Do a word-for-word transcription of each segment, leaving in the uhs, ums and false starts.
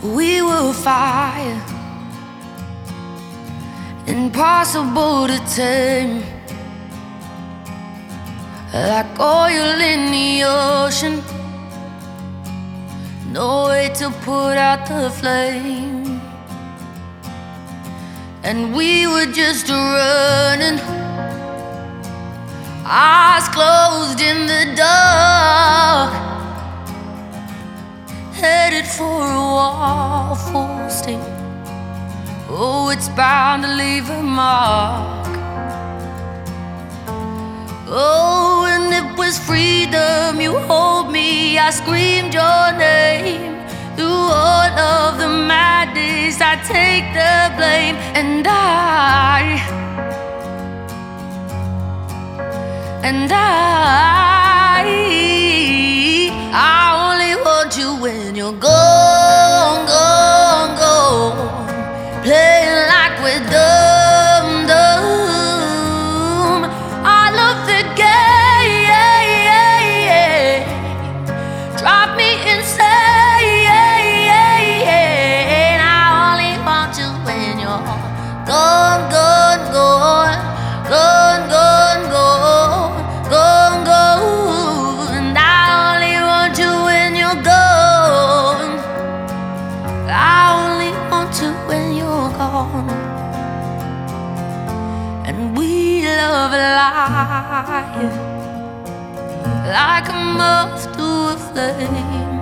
We were fire, impossible to tame, like oil in the ocean, no way to put out the flame. And we were just running, eyes closed in the dark, headed for a waterfall sting. Oh, it's bound to leave a mark. Oh, and it was freedom. You hold me, I screamed your name. Through all of the madness, I take the blame. And I, and I, I only want you when you're gone, gone, gone. Playing like we're dumb, dumb. I love the game, drive me insane. I only want you when you're gone, gone, gone, gone, gone, gone, gone, gone. And I only want you when you're gone. I only want you when you're gone. And we love life like a moth to a flame,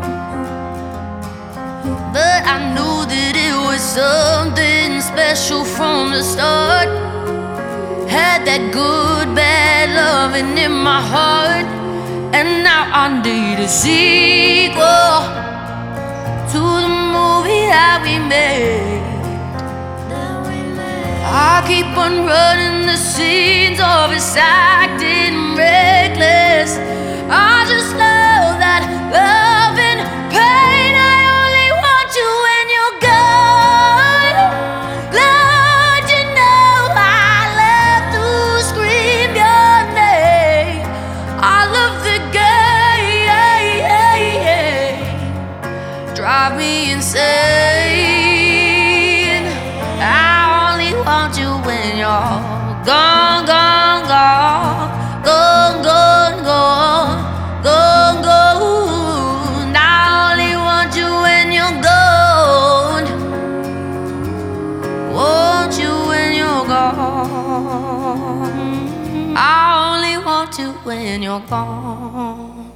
but I knew that it was something special from the start. Had that good, bad loving in my heart, and now I need a sequel to the movie that we made. I keep on running the scenes of us acting reckless. I just know that love and pain. I only want you when you're gone. Lord, you know I love to scream your name. I love the game, drive me insane. Want you when you're gone, gone, gone, gone, gone, gone, gone, gone. I only want you when you're gone. Want you when you're gone. I only want you when you're gone.